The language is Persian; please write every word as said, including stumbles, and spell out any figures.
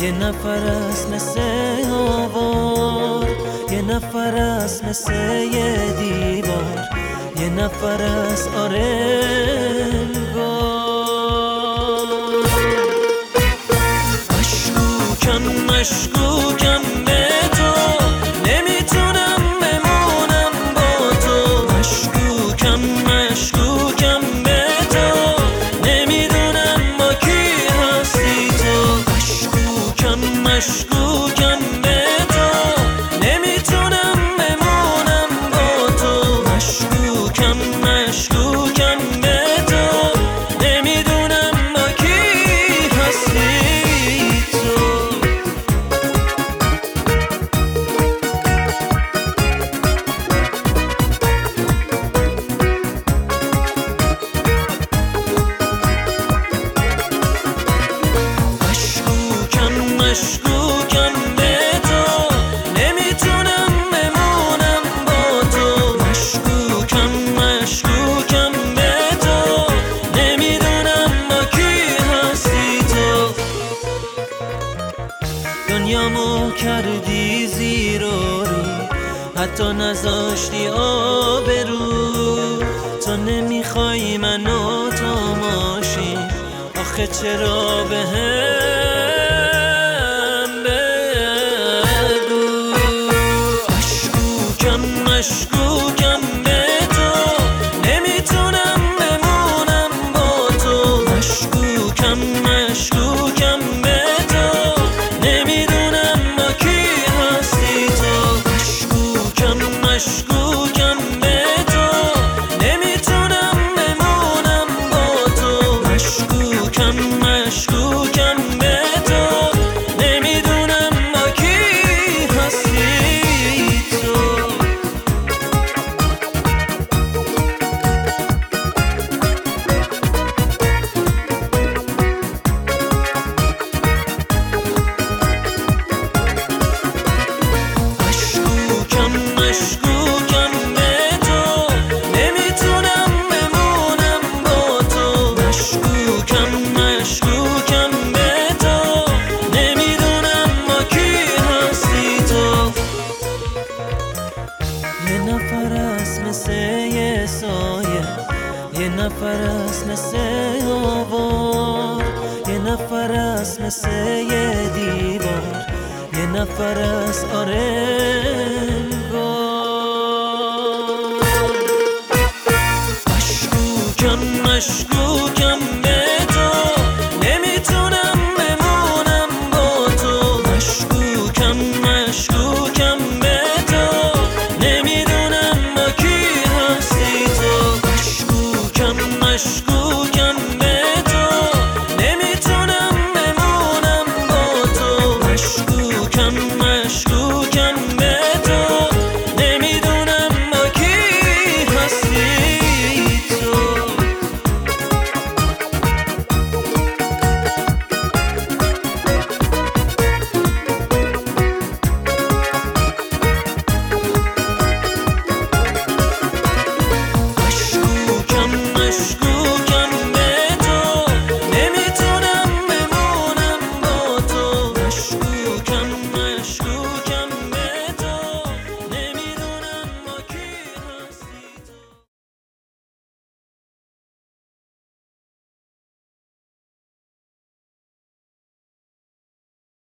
یه نفر است مثل آوار، یه نفر است مثل یه دیوار، یه نفر است آره انگار. مشکوکم مشکوکم به تو، نمیتونم بمونم با تو. مشکوکم مشکوکم به تو، نمیدونم با کی هستی تو. مشکوکم مشکوکم به تو، نمیتونم بمونم با تو. مشکوکم مشکوکم به تو، نمیدونم با کی هستی تو. مشکوکم به تو، نمیتونم بمونم با تو. مشکوکم مشکوکم به تو، نمیدونم با کی هستی تو. دنیامو کردی زیر و رو، حتی نذاشتی آبرو. تو نمیخوای منو تا ماشین، آخه چرا بهم بگو. مشکوکم مشکوکم به تو، نمیتونم بمونم با تو. مشکوکم مشکوکم به تو، نمیدونم با کی هستی تو. مشکوکم مشکوکم به تو، نمیتونم بمونم با تو. مشکوکم مشکوکم به تو، نمیدونم با کی هستی تو. مشکوکم مشکوکم به تو، نمیتونم بمونم با تو. مشکوکم مشکوکم به تو، نمیدونم با کی هستی تو. یه نفر است مثل یه سایه، یه نفر است مثل آوار، یه نفر است مثل یه دیوار، یه نفر است آره انگار. مشکوکم مشکوکم به تو، نمیتونم بمونم با تو. مشکوکم مشکوکم به تو، نمیدونم با کی هستی تو. مشکوکم مشکوکم